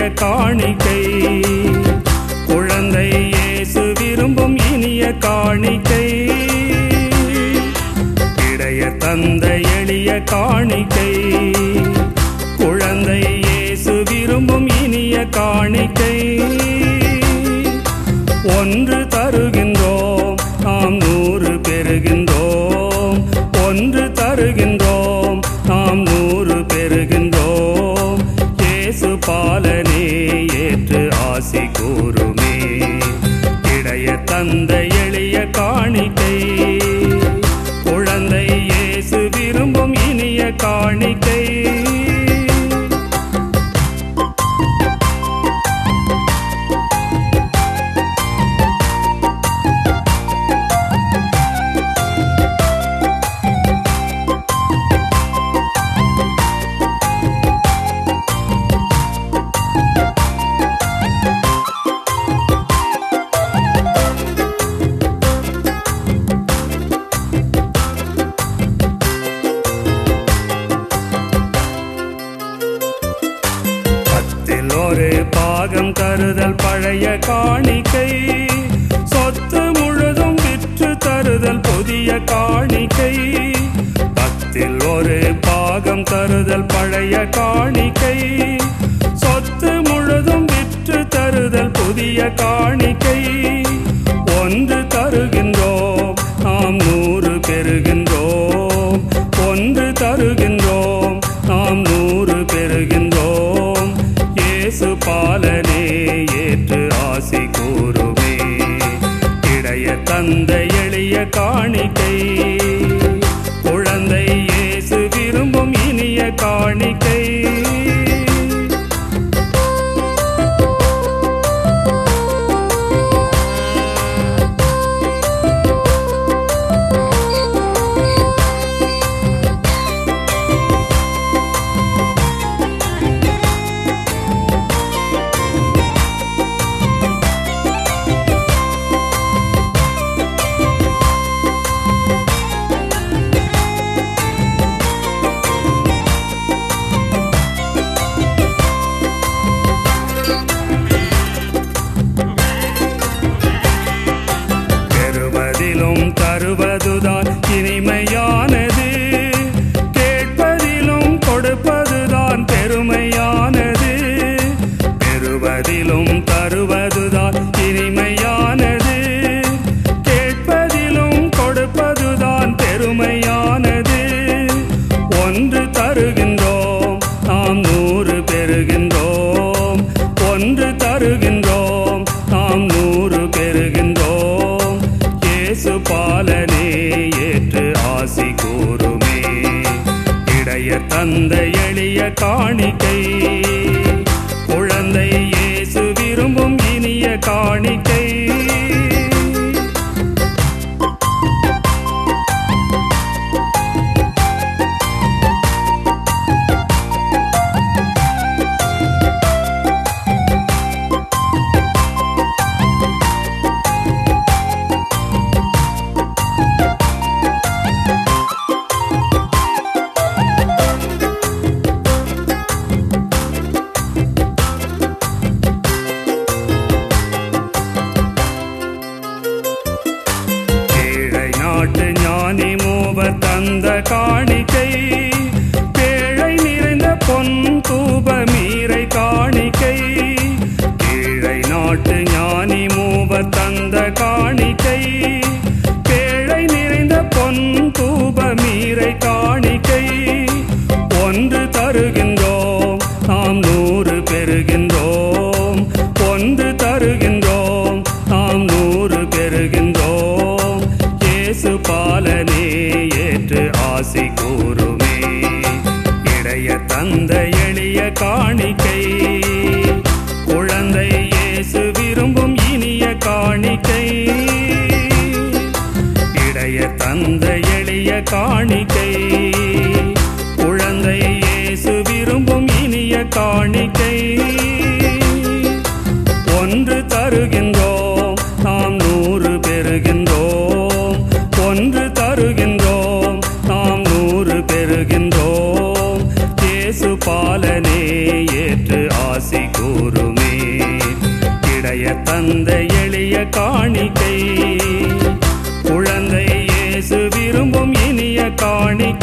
காணிக்கை. குழந்தை இயேசு விரும்பும் இனிய காணிக்கை. இடைய தந்தை எளிய காணிக்கை. குழந்தை இயேசு விரும்பும் இனிய காணிக்கை. ஒன்று தருகின்றோம் நாம் 100 பெறுகின்றோம். ஒன்று தருகின்றோம் நாம் 100 பெறுகின்றோம். இயேசு பாலனே ஏற்று ஆசி கூறுமே. இடைய தந்தை எளிய காணிக்கை. குழந்தை இயேசு விரும்பும் இனிய காணிக்கை. ஒரு பாகம் தருதல் பழைய காணிக்கை. சொத்து முழுதும் விற்று தருதல் புதிய காணிக்கை. 10 ஒரு பாகம் தருதல் பழைய காணிக்கை. சொத்து முழுதும் விற்று தருதல் புதிய காணிக்கை. ஒன்று தருகின்றோம் நாம் 100 பெறுகின்றோம். ஒன்று தருகின்றோம் நாம் 100 பெறுகின்றோம். இயேசு பாலனே ஏற்று ஆசி கூறுமே. இடைய தந்தை எளிய காணிக்கை. குழந்தை இயேசு விரும்பும் இனிய காணிக்கை. தருவதுதான் இனிமையானது. கேட்பதிலும் கொடுப்பதுதான் பெருமையானது. பெறுவதிலும் தருவதுதான் இனிமையானது. கேட்பதிலும் கொடுப்பதுதான் பெருமையானது. ஒன்று தருகின்றோம் நாம் 100 பெறுகின்றோம். ஒன்று தருகின்றோம் நாம் 100 பெறுகின்றோம். இயேசு பாலனே ஏற்று ஆசி கூறுமே. இடைய தந்தை எளிய காணிக்கை. குழந்தை இயேசு விரும்பும் இனிய காணிக்கை. ஞானி மூவர் தந்த காணிக்கை. பேழை நிறைந்த பொன் தூப மீரை காணிக்கை. கீழை நாட்டு ஞானி மூவர் தந்த காணிக்கை. பேழை நிறைந்த பொன் தூப மீரை காணிக்கை. ஒன்று தருகின்றோம் நாம் 100 பெறுகின்றோம். ஒன்று தருகின்றோம் நாம் 100 பெறுகின்றோம். இயேசு பாலனே ஏற்று ஆசி கூறுமே. இடைய தந்தை எளிய காணிக்கை. குழந்தை இயேசு விரும்பும் இனிய காணிக்கை. இடைய தந்தை எளிய காணிக்கை. குழந்தை இயேசு விரும்பும் இனிய காணிக்கை. ஒன்று தருகின்றோம் நாம் 100 பெறுகின்றோம். ஒன்று தருகின்றோம் நாம் 100 பெறுகின்றோம். இயேசு பாலனே ஏற்று ஆசி கூறு. தந்த எளிய காணிக்கை குழந்தை இயேசு விரும்பும் இனிய காணிக்கை